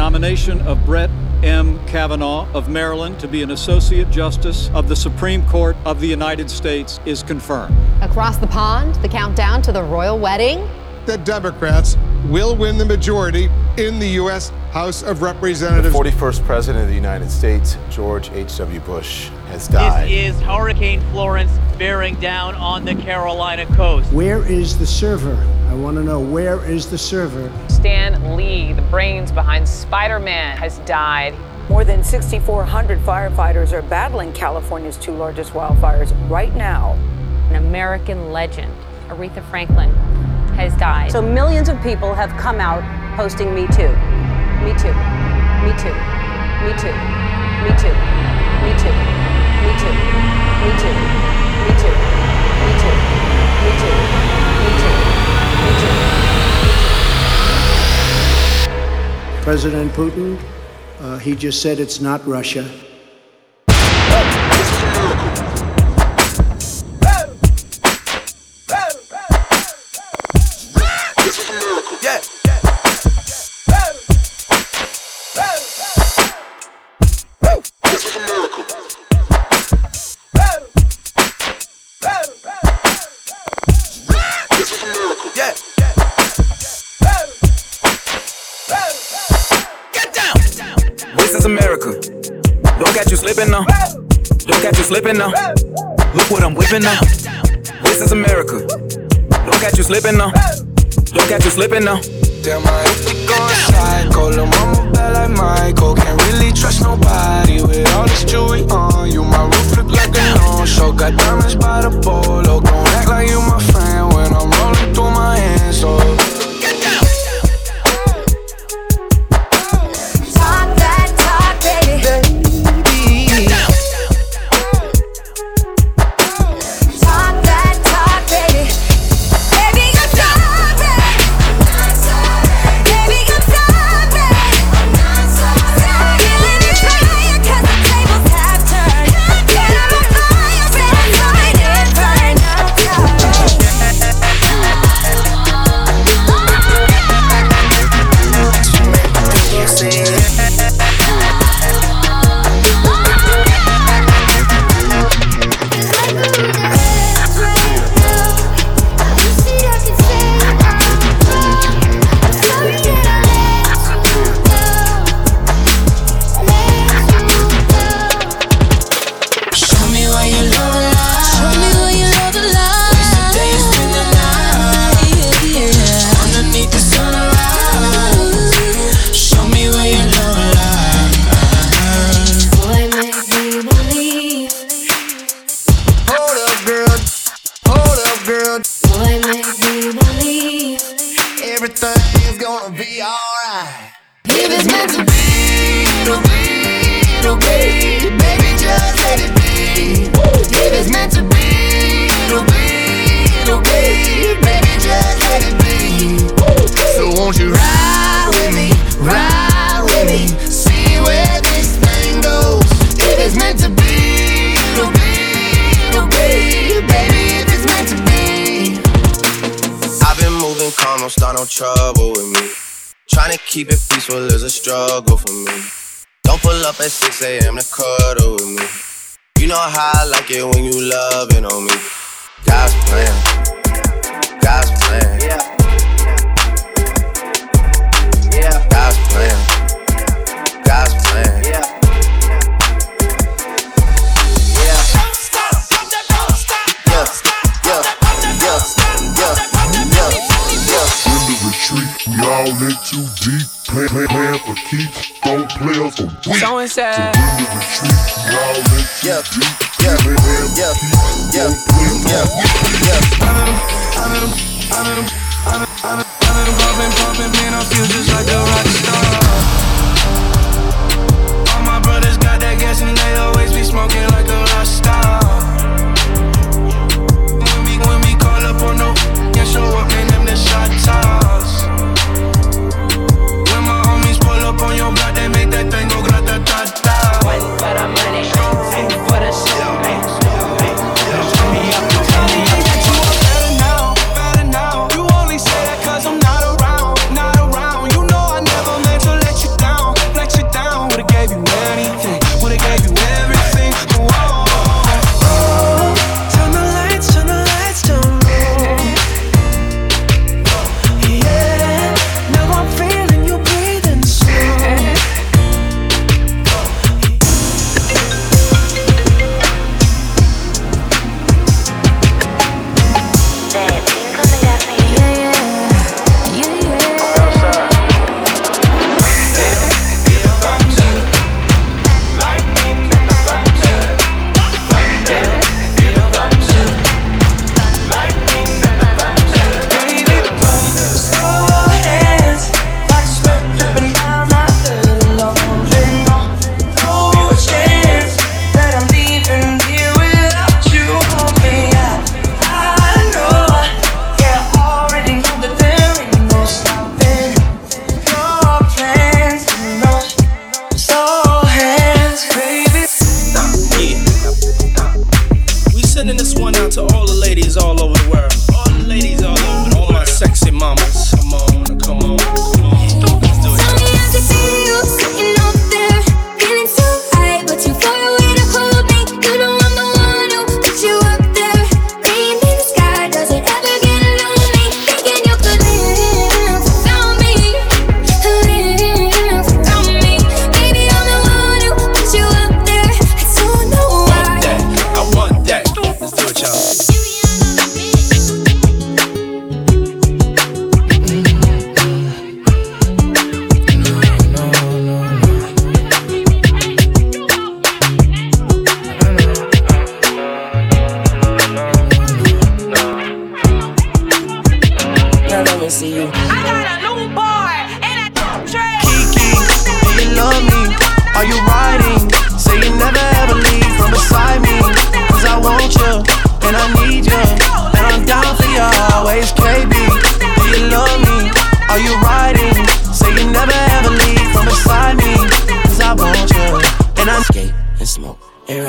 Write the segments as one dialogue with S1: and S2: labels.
S1: nomination of Brett M. Kavanaugh of Maryland to be an Associate Justice of the Supreme Court of the United States is confirmed.
S2: Across the pond, the countdown to the royal wedding.
S3: The Democrats will win the majority in the U.S. House of Representatives.
S4: The 41st President of the United States, George H.W. Bush, has died.
S5: This is Hurricane Florence bearing down on the Carolina coast.
S6: Where is the server? I want to know, where is the server?
S7: Stan Lee, the brains behind Spider-Man, has died.
S8: More than 6,400 firefighters are battling California's two largest wildfires right now.
S7: An American legend, Aretha Franklin, has died.
S8: So millions of people have come out posting Me Too. Me Too. Me Too. Me Too. Me Too. Me Too. Me Too. Me Too. Me Too. Me Too. Me Too. Me Too. Me Too.
S6: President Putin, he just said it's not Russia.
S9: Slipping now. Look what I'm whipping now. This is America. Don't catch you slipping now. Don't catch you slipping now.
S10: Damn, I hate to go psycho. Lil' mama bad like Michael. Can't really trust nobody with all this jewelry on you. My roof look like a no-show. Got diamonds by the polo. Don't act like you my friend when I'm rolling through my hands. So get down.
S11: Talk that talk, baby.
S12: Trouble with me. Trying to keep it peaceful is a struggle for me. Don't pull up at 6 a.m. to cuddle with me. You know how I like it when you loving on me. God's plan. God's plan. Yeah. God's plan. God's plan. Yeah.
S13: We all in too deep, playing for keeps, don't play us for weeks.
S9: So inside.
S13: So in the retreat, we all in too deep, playing for keeps, don't play us for weeks.
S10: Pumping, man, I feel just like a rock star. All my brothers got that gas and they always be smoking like a rock star. When we call up on no and show up, man, them the shot toss. When my homies pull up on your block, they make that thing go grata-ta-ta.
S7: One for the money, two for the show.
S10: Better now. You only say that 'cause I'm not around.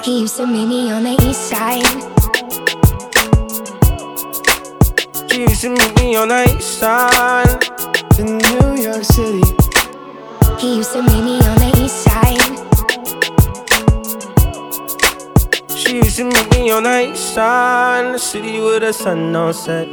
S11: He used to meet me on the east side.
S10: She used to meet me on the east side in New York City.
S11: He used to meet me on the east side.
S10: She used to meet me on the east side in the city where the sun don't set.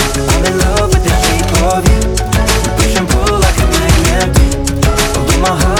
S10: My heart